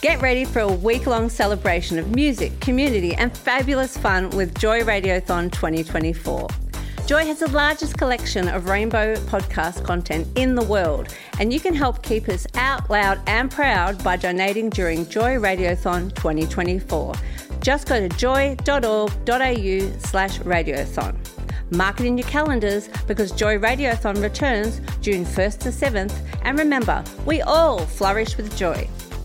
Get ready for a week-long celebration of music, community and fabulous fun with Joy Radiothon 2024. Joy has the largest collection of rainbow podcast content in the world, and you can help keep us out loud and proud by donating during Joy Radiothon 2024. Just go to joy.org.au/radiothon. Mark it in your calendars because Joy Radiothon returns June 1st to 7th, and remember, we all flourish with joy.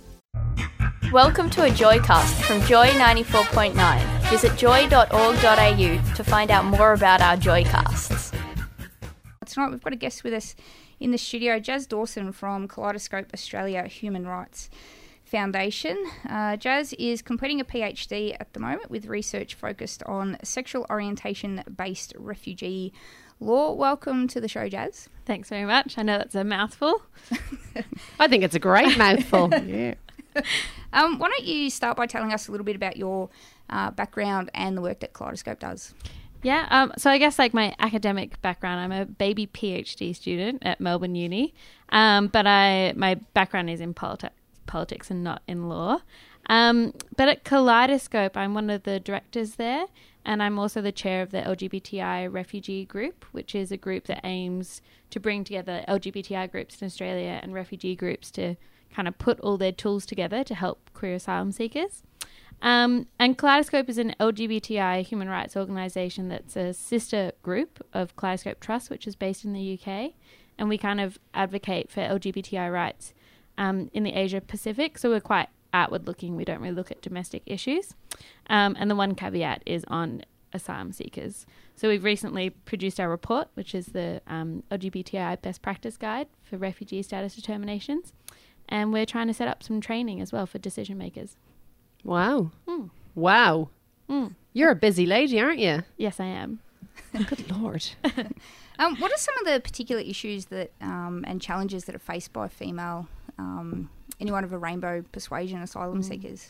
Welcome to a Joycast from Joy 94.9. Visit joy.org.au to find out more about our Joycasts. Tonight we've got a guest with us in the studio, Jazz Dawson from Kaleidoscope Australia Human Rights Foundation. Jazz is completing a PhD at the moment with research focused on sexual orientation-based refugee law. Welcome to the show, Jazz. Thanks very much. I know that's a mouthful. I think it's a great mouthful. Yeah. Why don't you start by telling us a little bit about your background and the work that Kaleidoscope does? Yeah, so I guess like my academic background, I'm a baby PhD student at Melbourne Uni, but my background is in politics and not in law. But at Kaleidoscope, I'm one of the directors there, and I'm also the chair of the LGBTI refugee group, which is a group that aims to bring together LGBTI groups in Australia and refugee groups to kind of put all their tools together to help queer asylum seekers. And Kaleidoscope is an LGBTI human rights organisation that's a sister group of Kaleidoscope Trust, which is based in the UK. And we kind of advocate for LGBTI rights in the Asia Pacific. So we're quite outward looking. We don't really look at domestic issues. And the one caveat is on asylum seekers. So we've recently produced our report, which is the LGBTI Best Practice Guide for refugee status determinations. And we're trying to set up some training as well for decision makers. Wow. Wow. You're a busy lady, aren't you? Yes, I am. Good Lord. What are some of the particular issues that and challenges that are faced by female, anyone of a rainbow persuasion asylum seekers?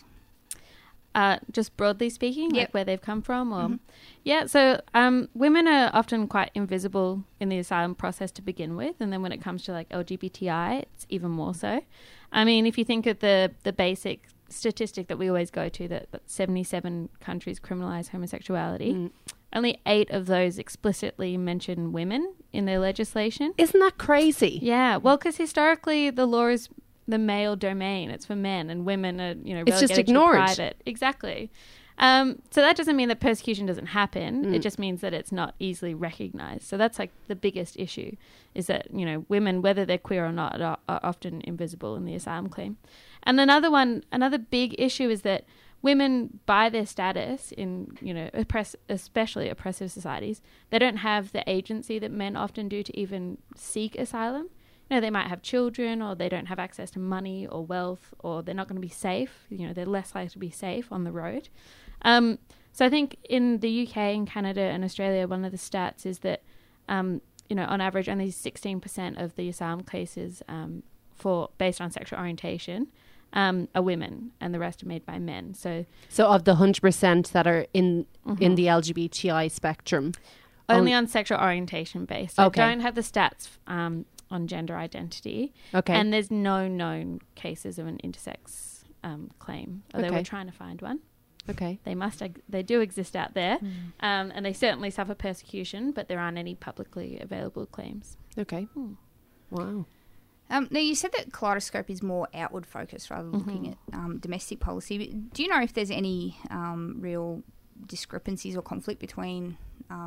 Just broadly speaking, Yep. like where they've come from? Or Yeah, so women are often quite invisible in the asylum process to begin with, and then when it comes to like LGBTI, it's even more so. I mean, if you think of the basic statistic that we always go to, that 77 countries criminalise homosexuality, only 8 of those explicitly mention women in their legislation. Isn't that crazy? Yeah, well, because historically the law is the male domain. It's for men, and women are, It's just relegated ignored. to private. Exactly. So that doesn't mean that persecution doesn't happen. It just means that it's not easily recognised. So that's like the biggest issue, is that, women, whether they're queer or not, are often invisible in the asylum claim. And another big issue is that women, by their status in, especially oppressive societies, they don't have the agency that men often do to even seek asylum. They might have children, or they don't have access to money or wealth, or they're not going to be safe. They're less likely to be safe on the road. So I think in the UK and Canada and Australia, one of the stats is that, on average, only 16% of the asylum cases based on sexual orientation are women, and the rest are made by men. So of the 100% that are in the LGBTI spectrum? Only on sexual orientation based. So Okay. I don't have the stats on gender identity. Okay. And there's no known cases of an intersex claim, although Okay. we're trying to find one. Okay. They do exist out there, and they certainly suffer persecution, but there aren't any publicly available claims. Okay. Wow. Now, you said that Kaleidoscope is more outward focused rather than looking at domestic policy. Do you know if there's any real discrepancies or conflict between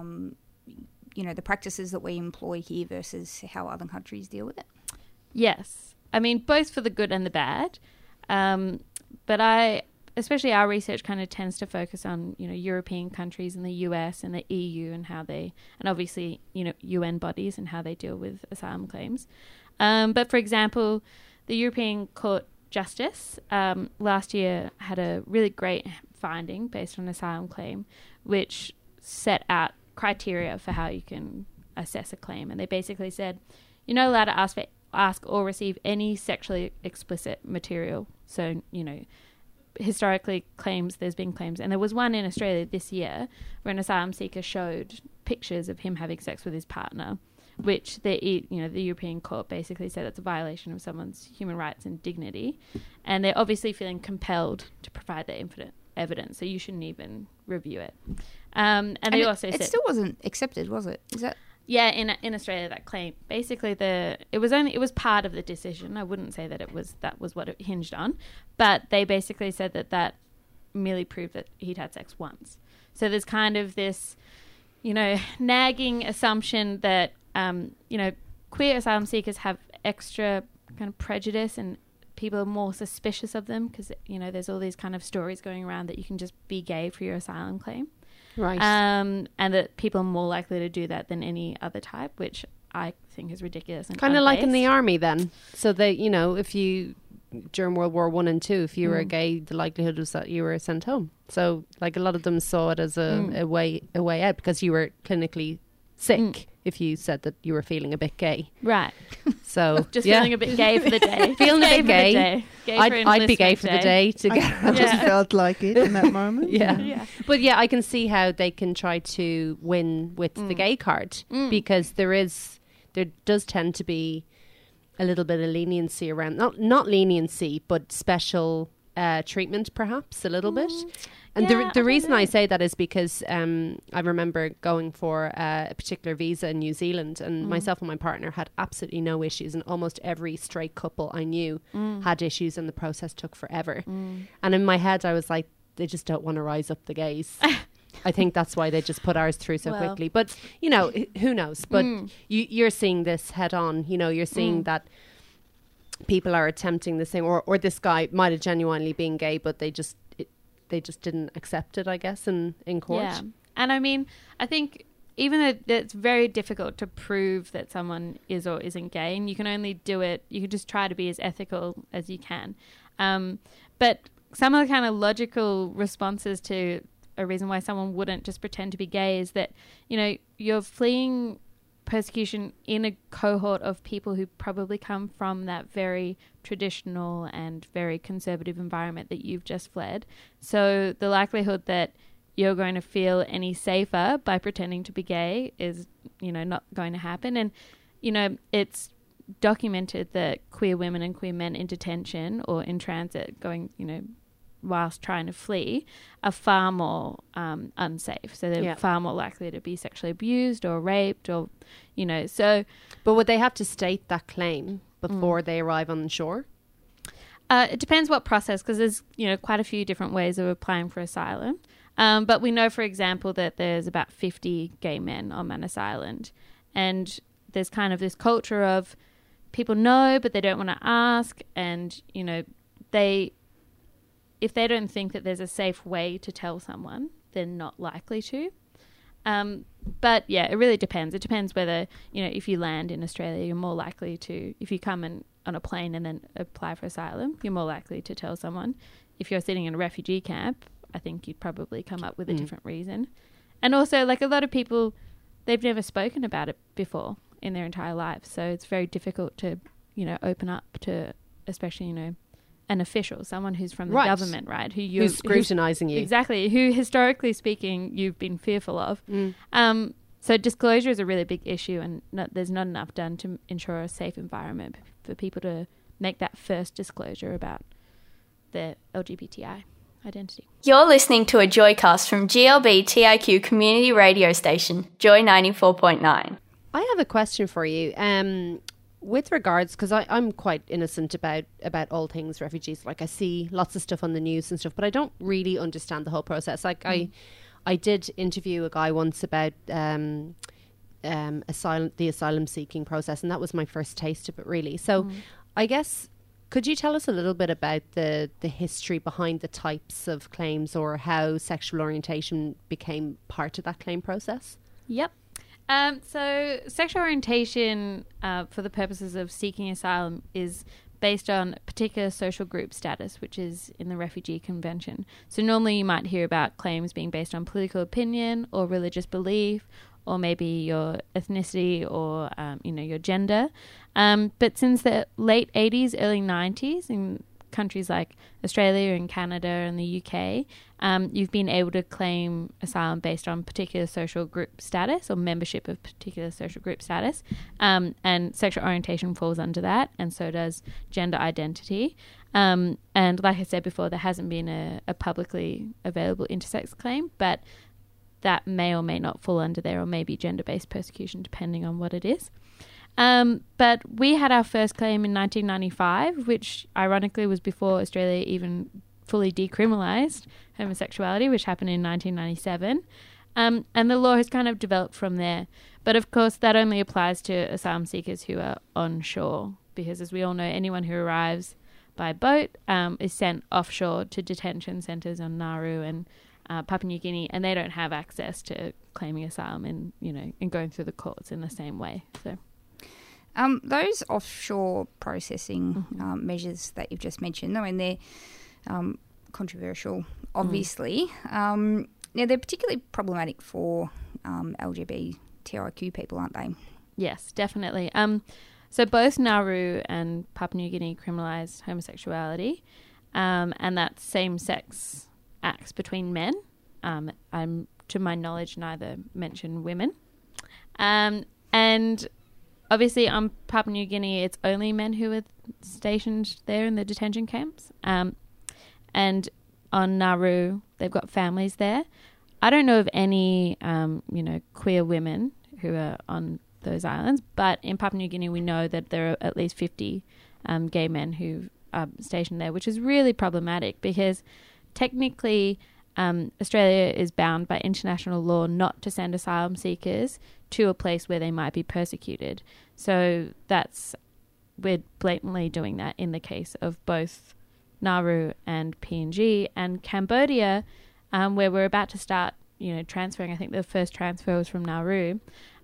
the practices that we employ here versus how other countries deal with it? Yes. I mean, both for the good and the bad. But especially our research kind of tends to focus on, European countries and the US and the EU and and obviously, UN bodies and how they deal with asylum claims. But for example, the European Court Justice last year had a really great finding based on an asylum claim, which set out criteria for how you can assess a claim. And they basically said, you're not allowed to ask or receive any sexually explicit material. So, historically there's been claims, and there was one in Australia this year where an asylum seeker showed pictures of him having sex with his partner, which the European Court basically said it's a violation of someone's human rights and dignity, and they're obviously feeling compelled to provide the infinite evidence, so you shouldn't even review it. And they also said it still wasn't accepted, was it? Is that? Yeah, in Australia, that claim basically it was part of the decision. I wouldn't say that that was what it hinged on, but they basically said that merely proved that he'd had sex once. So there's kind of this, nagging assumption that queer asylum seekers have extra kind of prejudice and people are more suspicious of them because there's all these kind of stories going around that you can just be gay for your asylum claim. Right. And that people are more likely to do that than any other type, which I think is ridiculous. And kind of like in the army then. So they, if you, during World War I and II, if you were gay, the likelihood was that you were sent home. So like a lot of them saw it as a way out because you were clinically sick if you said that you were feeling a bit gay. Right. So just feeling a bit gay for the day. Feeling a bit gay. I'd be gay for the day. I just felt like it in that moment. Yeah. But I can see how they can try to win with the gay card because there does tend to be a little bit of leniency around, not leniency, but special treatment perhaps a little bit. And the reason I say that is because I remember going for a particular visa in New Zealand, and myself and my partner had absolutely no issues, and almost every straight couple I knew had issues, and the process took forever. And in my head I was like, they just don't want to rise up the gays. I think that's why they just put ours through so quickly. But who knows? But you're seeing this head on. You're seeing that people are attempting the same, or this guy might have genuinely been gay, but they just didn't accept it, I guess, in court. Yeah. And I mean, I think even though it's very difficult to prove that someone is or isn't gay, and you can only do it, you can just try to be as ethical as you can. But some of the kind of logical responses to a reason why someone wouldn't just pretend to be gay is that, you're fleeing persecution in a cohort of people who probably come from that very traditional and very conservative environment that you've just fled. So the likelihood that you're going to feel any safer by pretending to be gay is, not going to happen. And, it's documented that queer women and queer men in detention or in transit going, whilst trying to flee are far more unsafe. So they're far more likely to be sexually abused or raped or, so. But would they have to state that claim before they arrive on shore? It depends what process, because there's, quite a few different ways of applying for asylum. But we know, for example, that there's about 50 gay men on Manus Island. And there's kind of this culture of people know, but they don't want to ask. And, if they don't think that there's a safe way to tell someone, they're not likely to. But yeah, it really depends. It depends whether, if you land in Australia, you're more likely to, if you come on a plane and then apply for asylum, you're more likely to tell someone. If you're sitting in a refugee camp, I think you'd probably come up with a different reason. And also, like, a lot of people, they've never spoken about it before in their entire lives. So it's very difficult to, open up to, especially, an official, someone who's from the government, right? Who's scrutinising you. Exactly. Who, historically speaking, you've been fearful of. So disclosure is a really big issue, and there's not enough done to ensure a safe environment for people to make that first disclosure about their LGBTI identity. You're listening to a Joycast from GLB TIQ community radio station, Joy 94.9. I have a question for you. With regards, because I'm quite innocent about all things refugees. Like, I see lots of stuff on the news and stuff, but I don't really understand the whole process. Like, I did interview a guy once about the asylum seeking process, and that was my first taste of it, really. So I guess, could you tell us a little bit about the history behind the types of claims, or how sexual orientation became part of that claim process? Yep. So sexual orientation, for the purposes of seeking asylum, is based on particular social group status, which is in the Refugee Convention. So normally you might hear about claims being based on political opinion or religious belief, or maybe your ethnicity or, your gender. But since the late 80s, early 90s, and countries like Australia and Canada and the UK, you've been able to claim asylum based on particular social group status or membership of particular social group status, and sexual orientation falls under that, and so does gender identity. And like I said before, there hasn't been a publicly available intersex claim, but that may or may not fall under there, or maybe gender-based persecution, depending on what it is. But we had our first claim in 1995, which ironically was before Australia even fully decriminalised homosexuality, which happened in 1997. And the law has kind of developed from there. But of course, that only applies to asylum seekers who are on shore, because as we all know, anyone who arrives by boat is sent offshore to detention centres on Nauru and Papua New Guinea, and they don't have access to claiming asylum and, and going through the courts in the same way. So, those offshore processing measures that you've just mentioned, I mean, they're controversial, obviously. Now, they're particularly problematic for LGBTIQ people, aren't they? Yes, definitely. So both Nauru and Papua New Guinea criminalised homosexuality, and that's same-sex acts between men. To my knowledge, neither mention women. And obviously on Papua New Guinea, it's only men who are stationed there in the detention camps. And on Nauru, they've got families there. I don't know of any, queer women who are on those islands, but in Papua New Guinea, we know that there are at least 50 gay men who are stationed there, which is really problematic because technically Australia is bound by international law not to send asylum seekers to a place where they might be persecuted. So we're blatantly doing that in the case of both Nauru and PNG, and Cambodia, where we're about to start, transferring. I think the first transfer was from Nauru.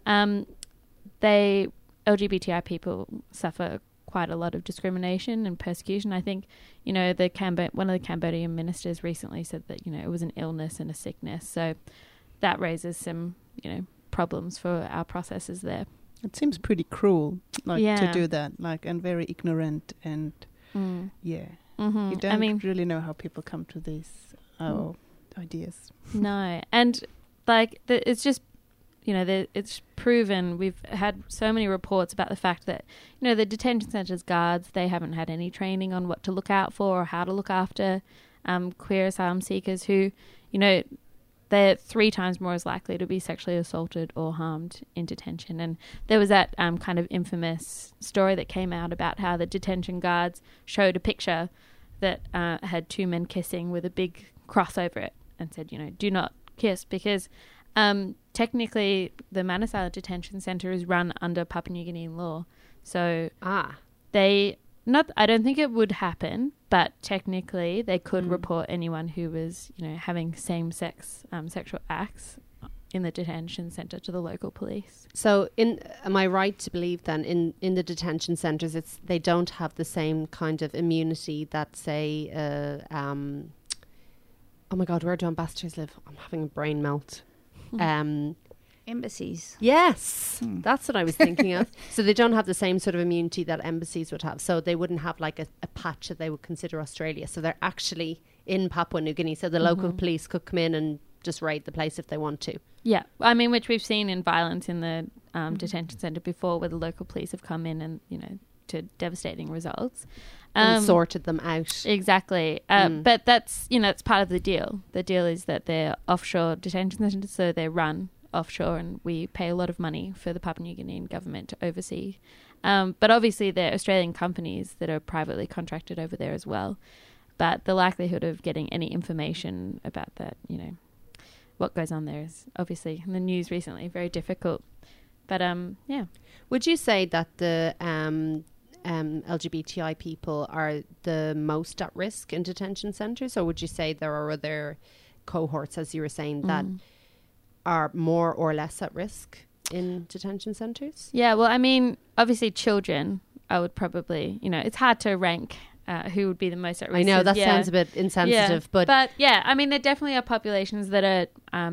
LGBTI people suffer quite a lot of discrimination and persecution. I think, one of the Cambodian ministers recently said that, it was an illness and a sickness. So that raises some, problems for our processes there. It seems pretty cruel, to do that, and very ignorant, and Mm-hmm. You don't really know how people come to these ideas. No, and it's just, it's proven. We've had so many reports about the fact that, the detention centres guards, they haven't had any training on what to look out for or how to look after queer asylum seekers who, they're 3 times more as likely to be sexually assaulted or harmed in detention. And there was that kind of infamous story that came out about how the detention guards showed a picture that had 2 men kissing with a big cross over it and said, do not kiss, because technically the Manus Island Detention Centre is run under Papua New Guinean law. So I don't think it would happen, but technically they could report anyone who was, having same-sex sexual acts in the detention centre to the local police. So am I right to believe then in the detention centres they don't have the same kind of immunity that, say, oh my God, where do ambassadors live? I'm having a brain melt. Embassies. Yes, that's what I was thinking of. So they don't have the same sort of immunity that embassies would have. So they wouldn't have like a patch that they would consider Australia. So they're actually in Papua New Guinea. So the local police could come in and just raid the place if they want to. Yeah, I mean, which we've seen in violence in the detention centre before, where the local police have come in and, to devastating results. And sorted them out. Exactly. But that's, it's part of the deal. The deal is that they're offshore detention centres, so they're run offshore, and we pay a lot of money for the Papua New Guinean government to oversee. But obviously they're Australian companies that are privately contracted over there as well. But the likelihood of getting any information about that, what goes on there is obviously in the news recently very difficult. But yeah. Would you say that the LGBTI people are the most at risk in detention centres, or would you say there are other cohorts, as you were saying, that are more or less at risk in detention centres? Yeah, well, I mean, obviously children, I would probably, it's hard to rank who would be the most at risk. I know, that sounds a bit insensitive, but yeah, I mean, there definitely are populations that are,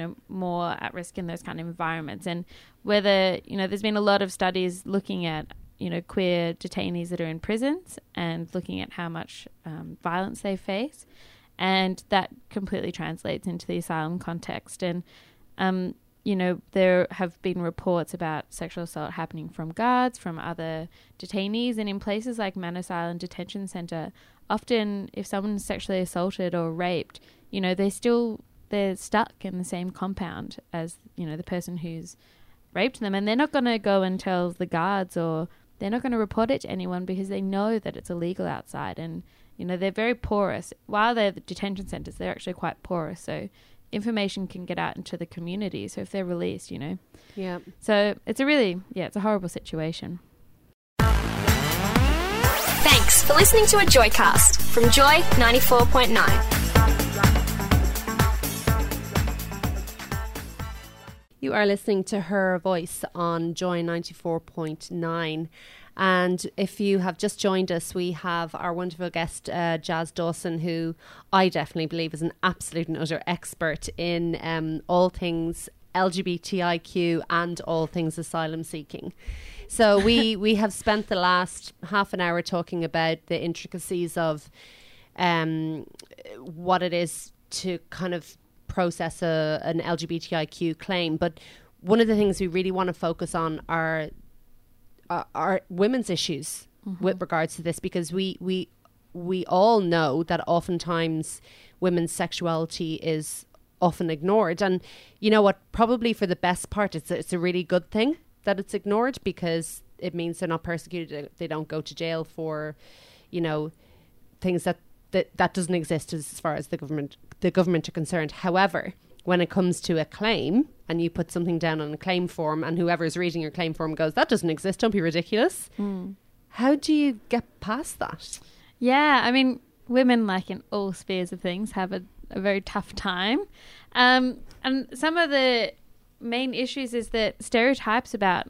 more at risk in those kind of environments. And whether, there's been a lot of studies looking at queer detainees that are in prisons and looking at how much violence they face. And that completely translates into the asylum context. And, there have been reports about sexual assault happening from guards, from other detainees. And in places like Manus Island Detention Centre, often if someone's sexually assaulted or raped, they're stuck in the same compound as, the person who's raped them. And they're not going to go and tell the guards, or they're not going to report it to anyone because they know that it's illegal outside. And, they're very porous. While they're the detention centres, they're actually quite porous. So information can get out into the community. So if they're released, Yeah. So it's it's a horrible situation. Thanks for listening to a Joycast from Joy 94.9. You are listening to Her Voice on Joy 94.9. And if you have just joined us, we have our wonderful guest, Jazz Dawson, who I definitely believe is an absolute and utter expert in all things LGBTIQ and all things asylum seeking. So we have spent the last half an hour talking about the intricacies of what it is to kind of process an LGBTIQ claim. But one of the things we really want to focus on are women's issues with regards to this, because we all know that oftentimes women's sexuality is often ignored. And you know what, probably for the best part, it's a really good thing that it's ignored, because it means they're not persecuted. They don't go to jail for, things that doesn't exist as far as the government are concerned. However, when it comes to a claim and you put something down on a claim form and whoever's reading your claim form goes, that doesn't exist, don't be ridiculous. How do you get past that? Yeah, I mean, women, like in all spheres of things, have a very tough time. And some of the main issues is that stereotypes about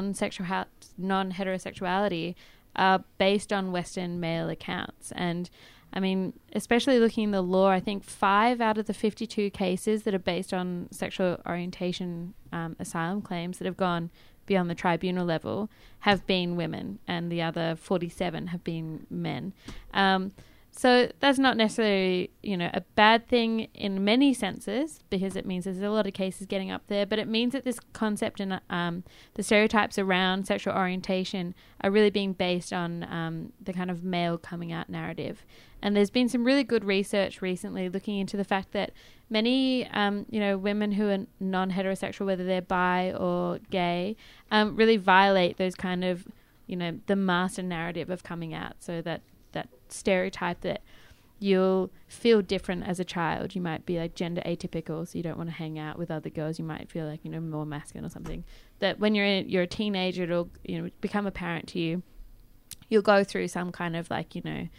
non-heterosexuality are based on Western male accounts. And I mean, especially looking in the law, I think 5 out of the 52 cases that are based on sexual orientation asylum claims that have gone beyond the tribunal level have been women, and the other 47 have been men. So that's not necessarily, a bad thing in many senses, because it means there's a lot of cases getting up there, but it means that this concept and the stereotypes around sexual orientation are really being based on the kind of male coming out narrative. And there's been some really good research recently looking into the fact that many, women who are non-heterosexual, whether they're bi or gay, really violate those kind of, the master narrative of coming out. So that stereotype that you'll feel different as a child. You might be like gender atypical, so you don't want to hang out with other girls. You might feel like, more masculine or something. That when you're a teenager, it'll, become apparent to you. You'll go through some kind of like,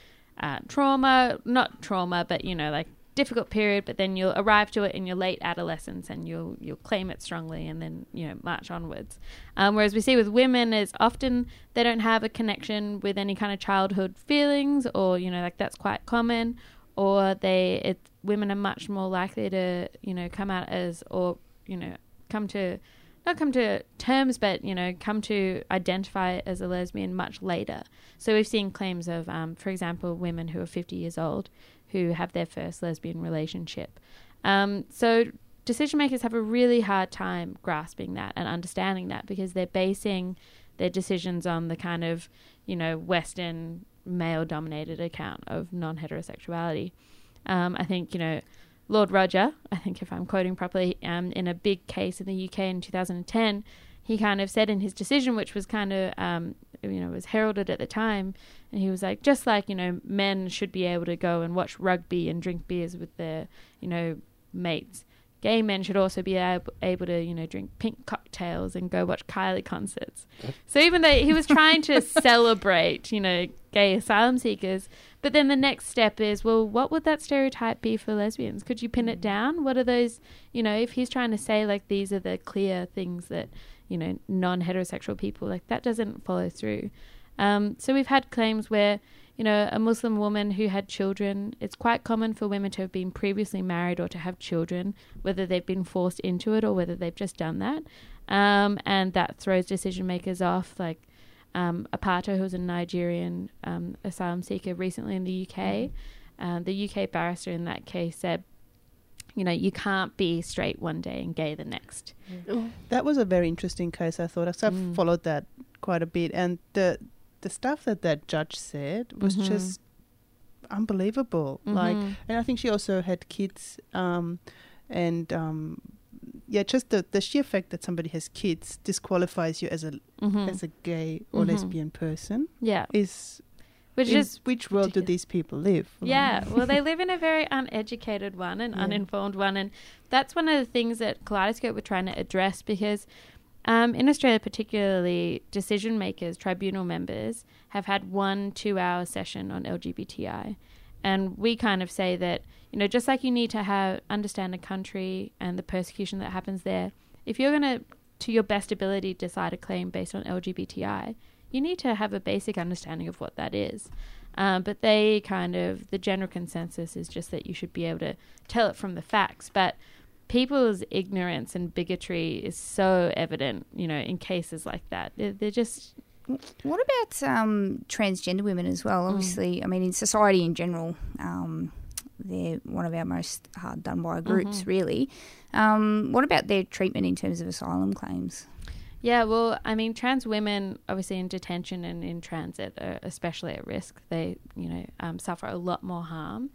trauma, not trauma, but, like difficult period, but then you'll arrive to it in your late adolescence and you'll claim it strongly and then, march onwards. Whereas we see with women is often they don't have a connection with any kind of childhood feelings, or, that's quite common, or women are much more likely to, come out as, or, come to terms, but, come to identify as a lesbian much later. So we've seen claims of, for example, women who are 50 years old who have their first lesbian relationship. So decision makers have a really hard time grasping that and understanding that, because they're basing their decisions on the kind of, Western male-dominated account of non-heterosexuality. I think, Lord Roger, I think if I'm quoting properly, in a big case in the UK in 2010, he kind of said in his decision, which was kind of, was heralded at the time, and he was like, just like, men should be able to go and watch rugby and drink beers with their, mates, gay men should also be able to, drink pink cocktails and go watch Kylie concerts. So even though he was trying to celebrate, gay asylum seekers, but then the next step is, well, what would that stereotype be for lesbians? Could you pin it down? What are those, if he's trying to say, like, these are the clear things that, non-heterosexual people, like, that doesn't follow through. So we've had claims where, a Muslim woman who had children, it's quite common for women to have been previously married or to have children, whether they've been forced into it or whether they've just done that. And that throws decision makers off. Like, Apato, who's a Nigerian asylum seeker recently in the UK. The UK barrister in that case said, you can't be straight one day and gay the next. That was a very interesting case, I thought. I've followed that quite a bit. And the stuff that judge said was just unbelievable. And I think she also had kids. Just the sheer fact that somebody has kids disqualifies you as a gay or lesbian person. Yeah. Which world do these people live? Yeah, well, they live in a very uneducated one and uninformed one, and that's one of the things that Kaleidoscope were trying to address, because in Australia particularly, decision makers, tribunal members, have had 1 2-hour session on LGBTI, and we kind of say that, just like you need to understand a country and the persecution that happens there, if you're going to your best ability, decide a claim based on LGBTI, you need to have a basic understanding of what that is. But the general consensus is just that you should be able to tell it from the facts. But people's ignorance and bigotry is so evident, in cases like that. They're just... What about transgender women as well? Obviously, I mean, in society in general, they're one of our most hard done by groups, really. What about their treatment in terms of asylum claims? Yeah, well, I mean, trans women, obviously in detention and in transit, are especially at risk. They, suffer a lot more harm.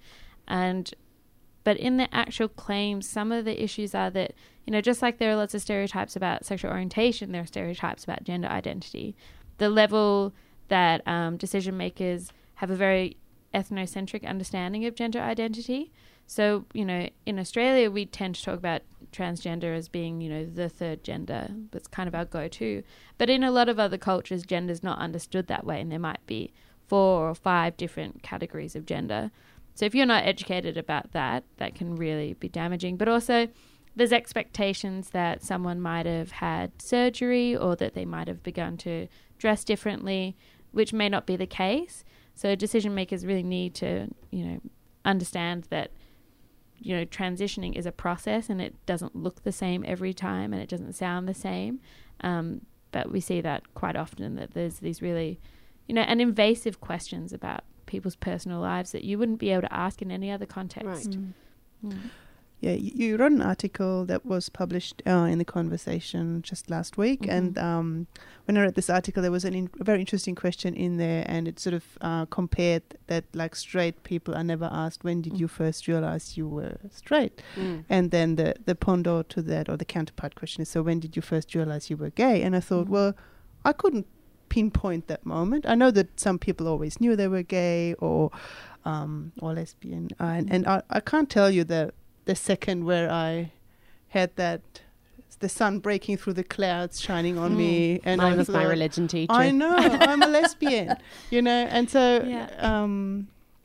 But in the actual claims, some of the issues are that, just like there are lots of stereotypes about sexual orientation, there are stereotypes about gender identity. The level that decision makers have a very ethnocentric understanding of gender identity. So, in Australia, we tend to talk about transgender as being, the third gender. That's kind of our go-to. But in a lot of other cultures, gender is not understood that way, and there might be 4 or 5 different categories of gender. So if you're not educated about that, that can really be damaging. But also, there's expectations that someone might have had surgery or that they might have begun to dress differently, which may not be the case. So decision makers really need to, understand that, transitioning is a process and it doesn't look the same every time and it doesn't sound the same. But we see that quite often, that there's these really, and invasive questions about people's personal lives that you wouldn't be able to ask in any other context. Right. Yeah, you wrote an article that was published in The Conversation just last week, and when I read this article, there was a very interesting question in there, and it sort of compared that, like, straight people are never asked, when did you first realize you were straight? And then the pendant to that, or the counterpart question is, so when did you first realize you were gay? And I thought, well, I couldn't pinpoint that moment. I know that some people always knew they were gay or lesbian, and I can't tell you the second where I had the sun breaking through the clouds shining on me, and mine was my religion teacher. I know, I'm a lesbian, and so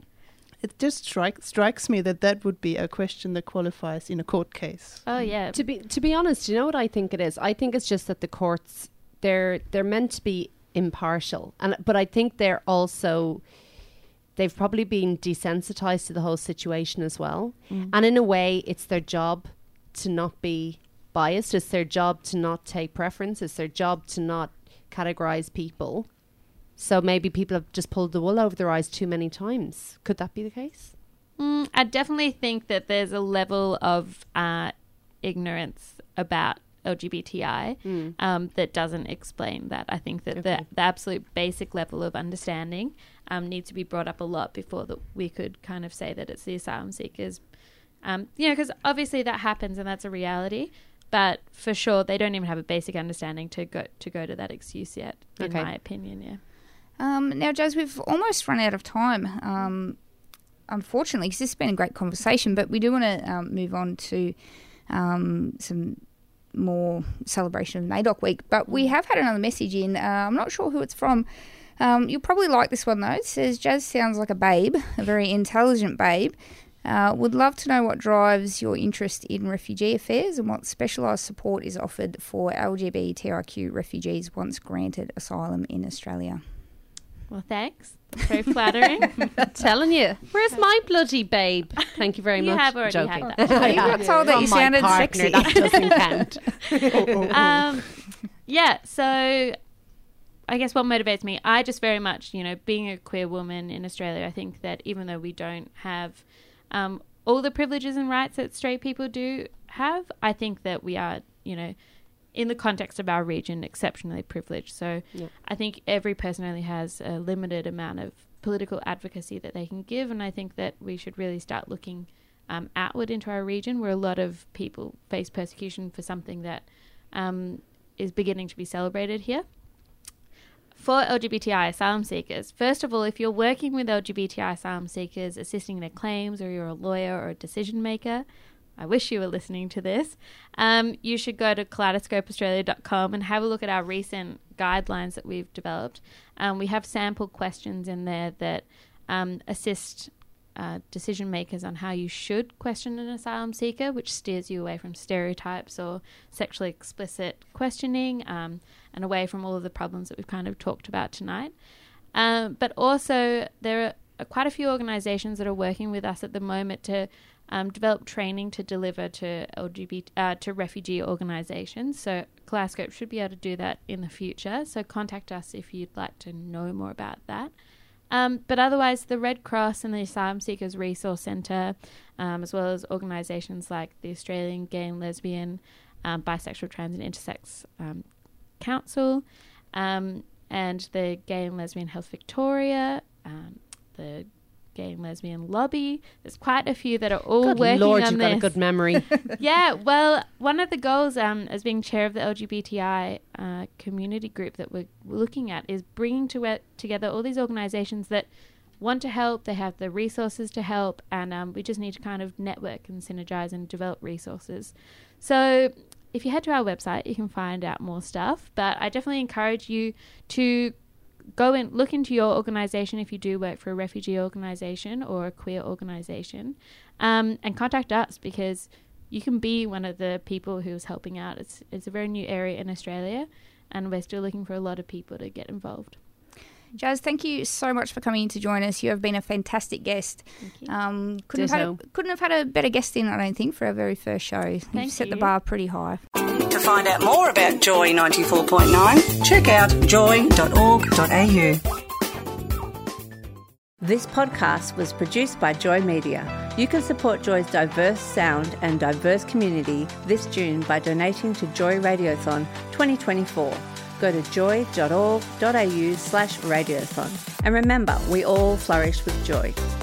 it just strikes me that would be a question that qualifies in a court case. Oh yeah. To be honest, you know what I think it is? I think it's just that the courts, they're meant to be impartial, but I think they're also, they've probably been desensitized to the whole situation as well. And in a way, it's their job to not be biased. It's their job to not take preference. It's their job to not categorize people. So maybe people have just pulled the wool over their eyes too many times. Could that be the case? I definitely think that there's a level of ignorance about LGBTI that doesn't explain that. I think that the absolute basic level of understanding needs to be brought up a lot before that we could kind of say that it's the asylum seekers. Because obviously that happens and that's a reality, but for sure they don't even have a basic understanding to go to that excuse yet, in my opinion. Now, Jazz, we've almost run out of time, unfortunately, because this has been a great conversation, but we do want to move on to some more celebration of NAIDOC Week. But we have had another message in. I'm not sure who it's from. You'll probably like this one, though. It says, Jazz sounds like a babe, a very intelligent babe. Would love to know what drives your interest in refugee affairs and what specialised support is offered for LGBTIQ refugees once granted asylum in Australia. Well, thanks. That's very flattering. I'm telling you. Where's my bloody babe? Thank you very much. You have already Joking. had that. You got told that you sounded partner, sexy. That doesn't count. So I guess what motivates me, I just very much, being a queer woman in Australia, I think that even though we don't have all the privileges and rights that straight people do have, I think that we are, in the context of our region, exceptionally privileged. So I think every person only has a limited amount of political advocacy that they can give, and I think that we should really start looking outward into our region, where a lot of people face persecution for something that is beginning to be celebrated here. For LGBTI asylum seekers, first of all, if you're working with LGBTI asylum seekers, assisting their claims, or you're a lawyer or a decision maker, I wish you were listening to this, you should go to kaleidoscopeaustralia.com and have a look at our recent guidelines that we've developed. We have sample questions in there that assist decision makers on how you should question an asylum seeker, which steers you away from stereotypes or sexually explicit questioning, and away from all of the problems that we've kind of talked about tonight. But also there are quite a few organisations that are working with us at the moment to develop training to deliver to to refugee organisations. So Kaleidoscope should be able to do that in the future. So contact us if you'd like to know more about that. But otherwise, the Red Cross and the Asylum Seekers Resource Centre, as well as organisations like the Australian Gay and Lesbian, Bisexual, Trans and Intersex Council, and the Gay and Lesbian Health Victoria, the Gay and Lesbian Lobby. There's quite a few that are all working Lord, on you've this. got a good memory. Yeah, well, one of the goals as being chair of the LGBTI community group that we're looking at is bringing together all these organisations that want to help, they have the resources to help, and we just need to kind of network and synergise and develop resources. So if you head to our website, you can find out more stuff, but I definitely encourage you to go and look into your organisation if you do work for a refugee organisation or a queer organisation, and contact us, because you can be one of the people who's helping out. It's a very new area in Australia, and we're still looking for a lot of people to get involved. Jazz, thank you so much for coming in to join us. You have been a fantastic guest. Thank you. Couldn't have had a better guest in, I don't think, for our very first show. You've set the bar pretty high. To find out more about Joy 94.9, check out joy.org.au. This podcast was produced by Joy Media. You can support Joy's diverse sound and diverse community this June by donating to Joy Radiothon 2024. Go to joy.org.au/radiothon. And remember, we all flourish with joy.